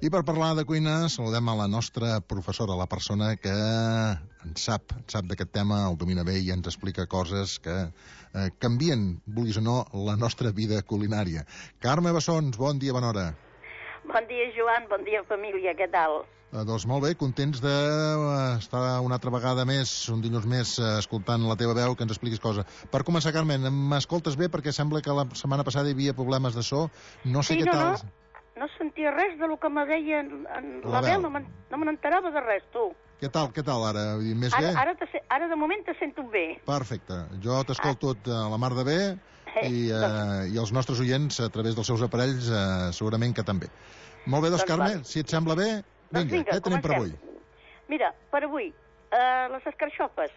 I per parlar de cuina saludem a la nostra professora, la persona que en sap d'aquest tema, el domina bé i ens explica coses que canvien, vulguis o no, la nostra vida culinària. Carme Bessons, bon dia, bona hora. Bon dia, Joan, bon dia, família, què tal? Doncs molt bé, contents d'estar una altra vegada més, un dilluns més, escoltant la teva veu, que ens expliquis coses. Per començar, Carmen, m'escoltes bé? Perquè sembla que la setmana passada hi havia problemes de so. No sé què tal... No sentia res de lo que me deia la veu, no me n'enterava de res, tu. Què tal ara? Més bé? Ara de moment te sento bé. Perfecte. Jo t'escolto a la mar de bé i els nostres oients, a través dels seus aparells, segurament que també. Molt bé, doncs, Carme, si et sembla bé, vinga, què tenim per avui? Mira, per avui, les escarxofes.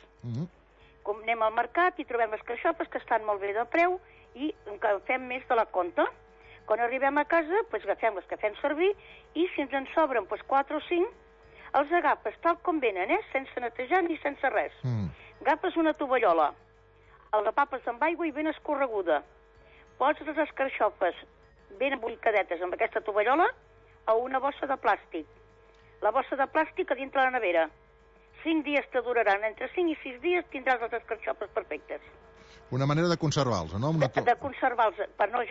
Com anem al mercat i trobem escarxofes que estan molt bé de preu i que fem més de la compta. Quan arribem a casa, agafem les que fem servir i si ens en sobren 4 o 5, els agafes tal com venen, sense netejar ni sense res. Agafes una tovallola, el repapes amb aigua i ben escorreguda. Poses les escarxofes ben embolicadetes amb aquesta tovallola a una bossa de plàstic. La bossa de plàstic a dintre la nevera. 5 dies te duraran, entre 5 i 6 dies tindràs les escarxofes perfectes. Una manera de conservar-los, no? De conservar-los,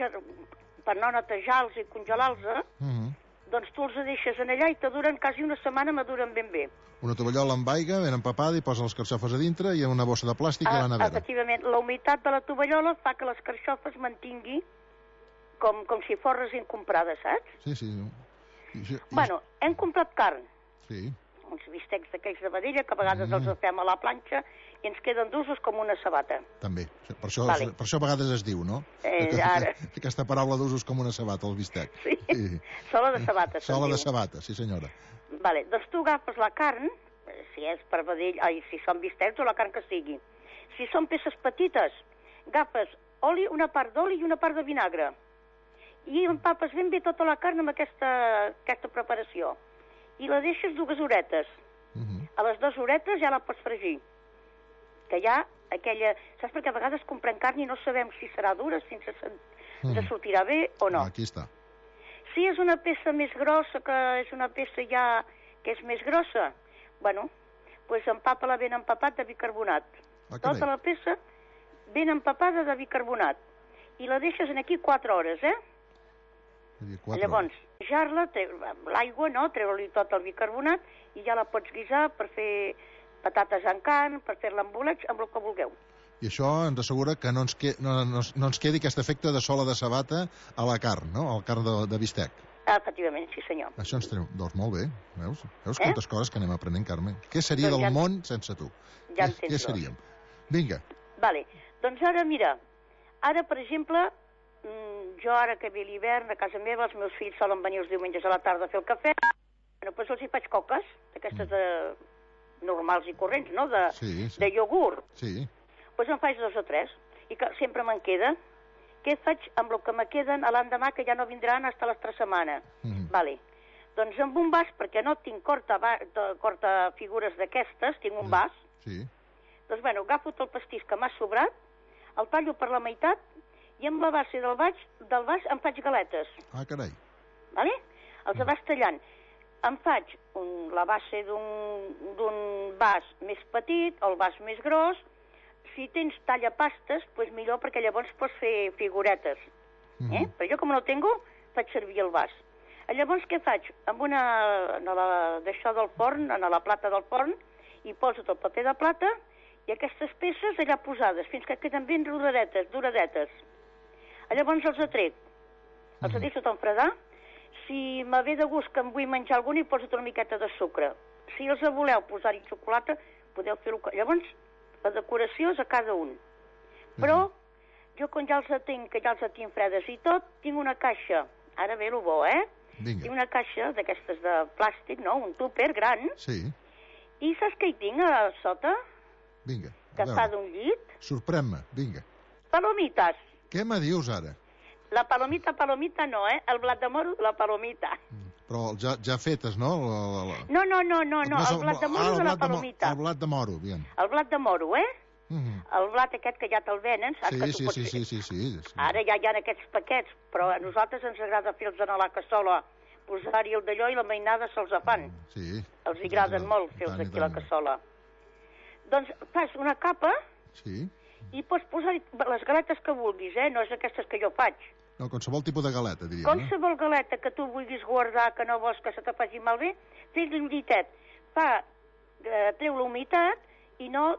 per no netejar-los i congelar-los, doncs tu els deixes en allà i te duren quasi una setmana, maduren ben bé. Una tovallola amb aigua, ben empapada, i posa les carxofes a dintre i una bossa de plàstic a la nevera. Efectivament, la humitat de la tovallola fa que les carxofes mantingui com si fos recent comprada, saps? Sí. Bueno, hem comprat carn. Sí. Uns bistecs d'aquells de vedella, que a vegades els fem a la planxa i ens queden d'usos com una sabata. També. Per això a vegades es diu, no? Ara. Aquesta paraula d'usos com una sabata, el bistec. Sí. Sola de sabata. Sola de sabata, sí senyora. Vale, doncs tu agafes la carn, si és per vedella, si són bistecs o la carn que sigui. Si són peces petites, agafes oli, una part d'oli i una part de vinagre. I empapes ben bé tota la carn amb aquesta preparació. I la deixes 2 horetes. A les 2 horetes ja la pots fregir. Que ja aquella... Saps perquè a vegades comprem carn i no sabem si serà dura, si ens sortirà bé o no. Aquí està. Si és una peça més grossa, que és una peça ja que és més grossa, bueno, doncs empapa-la ben empapat de bicarbonat. Tota la peça ben empapada de bicarbonat. I la deixes aquí 4 hores, Llavors, jar-la, l'aigua, treure-li tot el bicarbonat i ja la pots guisar per fer patates en carn, per fer-la amb bolets, amb el que vulgueu. I això ens assegura que no ens quedi aquest efecte de sola de sabata a la carn, no? A la carn de bistec. Efectivament, sí senyor. Això ens treu... Doncs molt bé, veus quantes coses que anem aprenent, Carme. Què seria del món sense tu? Ja entenc. Què seríem? Vinga. Vale, doncs ara mira, per exemple... Jo ara que ve l'hivern a casa meva, els meus fills solen venir els diumenges a la tarda a fer el cafè, doncs els hi faig coques, d'aquestes normals i corrents, no? De iogurt. Sí. Doncs en faig 2 o 3, i que sempre me'n queda. Què faig amb el que me queden a l'endemà, que ja no vindran fins a l'altra setmana? Vale. Doncs amb un vas, perquè no tinc corta figures d'aquestes, tinc un vas. Sí. Doncs bueno, agafo tot el pastís que m'ha sobrat, el tallo per la meitat, i amb la base del vas em faig galetes. Ah, carai. Vale? Els vas tallant. Em faig la base d'un vas més petit, el vas més gros. Si tens tallapastes, doncs millor, perquè llavors pots fer figuretes. Però jo, com no tengo, faig servir el vas. Llavors, què faig? Amb d'això del forn, en la plata del forn, i poso el paper de plata i aquestes peces allà posades, fins que queden ben duradetes. Llavors els atrec, els deixo tot enfredar. Si me ve de gust que em vull menjar algun, hi poso una miqueta de sucre. Si els voleu posar-hi xocolata, podeu fer-ho. Llavors, la decoració és a cada un. Però, jo quan ja els tinc fredes i tot, tinc una caixa. Ara ve el bo, Vinga. Tinc una caixa d'aquestes de plàstic, no? Un tupper gran. Sí. I saps què hi tinc a sota? Vinga. Que fa d'un llit? Sorprèn-me, vinga. Palomites. Què me dius ara? La palomita no, El blat de moro, la palomita. Però ja fetes, no? No, el blat de moro de la palomita. El blat de moro, bien. El blat de moro, El blat aquest que ja te'l venen, saps? Sí. Ara ja hi ha aquests paquets, però a nosaltres ens agrada fer-los a la cassola posar-hi el d'allò i la mainada se'ls fan. Sí. Els agraden molt fer-los aquí a la cassola. Doncs fas una capa i pots posar-hi les galetes que vulguis, no és aquestes que jo faig. No, qualsevol tipus de galeta, diríem. Qualsevol galeta que tu vulguis guardar, que no vols que se te faci malbé, fes-li un llitet. Treu la humitat i no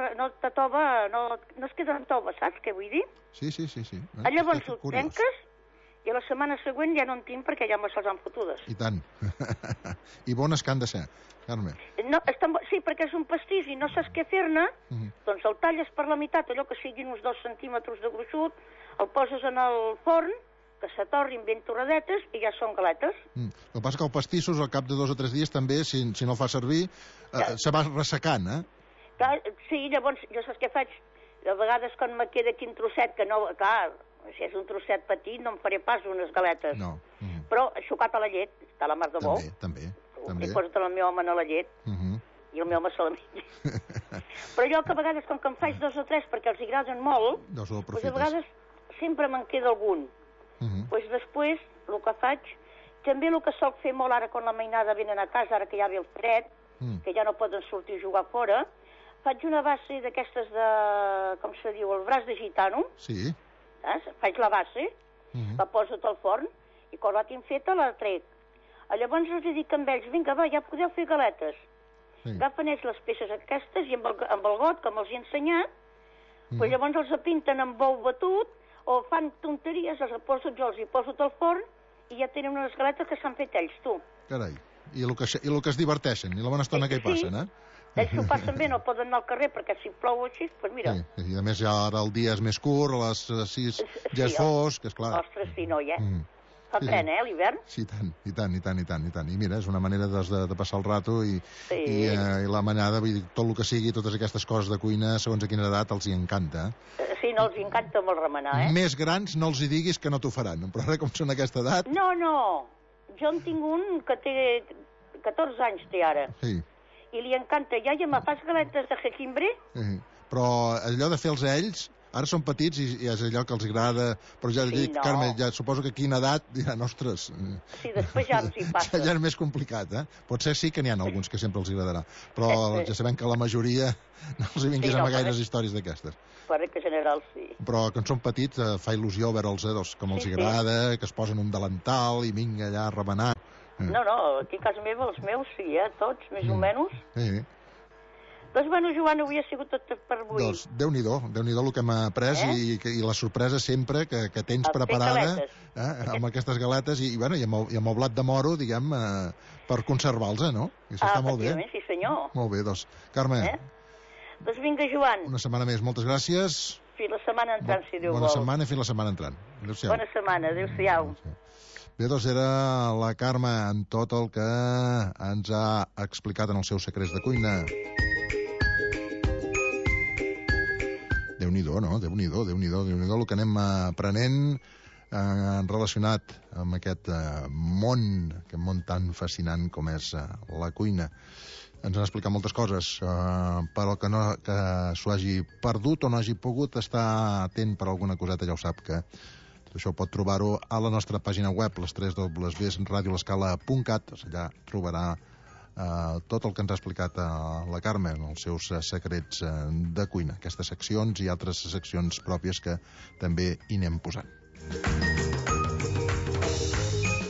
es queda en tova, saps què vull dir? Sí. Llavors ho trenques i la setmana següent ja no en tinc perquè ja me se'ls han fotudes. I tant. I bones que han de ser, Carme. No, sí, perquè és un pastís i no saps què fer-ne, doncs el talles per la meitat, allò que siguin uns 2 centímetres de gruixut, el poses en el forn, que s'atorrin ben torradetes i ja són galetes. El que passa que el pastissos al cap de 2 o 3 dies també, si no el fa servir, se va ressecant, Sí, llavors jo saps què faig? A vegades quan me queda aquí un trosset que no... Clar, si és un trosset petit no em faré pas unes galetes. No. Però xocat a la llet, està la mar de bo. També. I posa't el meu home a la llet. I el meu home se la menja. Però jo que a vegades, com que en faig 2 o 3 perquè els agraden molt, doncs a vegades sempre me'n queda algun. Doncs després, el que faig, també el que soc fer molt ara quan la mainada venen a casa, ara que ja ve el fred, que ja no poden sortir a jugar fora, faig una base d'aquestes de, com se diu, el braç de gitano. Sí. Saps? Faig la base, la poso al forn, i quan la tinc feta la trec. Llavors els dic amb ells, vinga, va, ja podeu fer galetes. Agafen ells les peces aquestes i amb el got, com els he ensenyat, llavors els pinten amb bou batut, o fan tonteries, els poso jo, els hi poso al forn, i ja tenen unes galetes que s'han fet ells, tu. Carai, i el que es diverteixen, i la bona estona que hi passen, Ells s'ho passen bé, no poden anar al carrer, perquè si plou així, doncs mira. I a més ja ara el dia és més curt, a les 6 ja és fosc, esclar. Ostres, sí, no, ja. Fa pena, l'hivern? Sí, i tant. I mira, és una manera de passar el rato i la manada, vull dir, tot el que sigui, totes aquestes coses de cuina, segons a quina edat, els hi encanta. Sí, no, els encanta molt remenar, Més grans no els hi diguis que no t'ho faran, però ara com són a aquesta edat... No, jo en tinc un que té 14 anys, té ara. Sí. I li encanta, ja me fas galetes de jengibre? Però allò de fer-los a ells, ara són petits i és allò que els agrada, però ja dic, Carme, ja suposo que aquí en edat diran, ostres... Sí, després ja ens hi passa. Ja és més complicat, Potser sí que n'hi ha alguns que sempre els agradarà, però ja sabem que la majoria no els hi vinguis amb gaires històries d'aquestes. Per que general, sí. Però que en són petits, fa il·lusió veure'ls com els agrada, que es posen un delantal i vinga allà a remenar. No, aquí a casa meva, els meus, sí, tots, més o menys. Doncs, bueno, Joan, avui ha sigut tot per avui. Doncs, Déu-n'hi-do el que hem après i la sorpresa sempre que tens preparada amb aquestes galetes i amb el blat de moro, diguem, per conservar-los, no? I això està molt bé. Sí, senyor. Molt bé, doncs, Carme. Doncs vinga, Joan. Una setmana més, moltes gràcies. Fins la setmana entrant, si Déu vol. Bona setmana i fins la setmana entrant. Adéu-siau. Bona setmana, adéu-siau. Bé, doncs era la Carme en tot el que ens ha explicat en els seus secrets de cuina. Déu-n'hi-do, no? Déu-n'hi-do el que anem aprenent relacionat amb aquest món tan fascinant com és la cuina. Ens han explicat moltes coses, però que s'ho hagi perdut o no hagi pogut estar atent per alguna coseta, ja ho sap que això pot trobar-ho a la nostra pàgina web, les www.radiolescala.cat. Allà trobarà tot el que ens ha explicat la Carme en els seus secrets de cuina, aquestes seccions i altres seccions pròpies que també hi anem posant.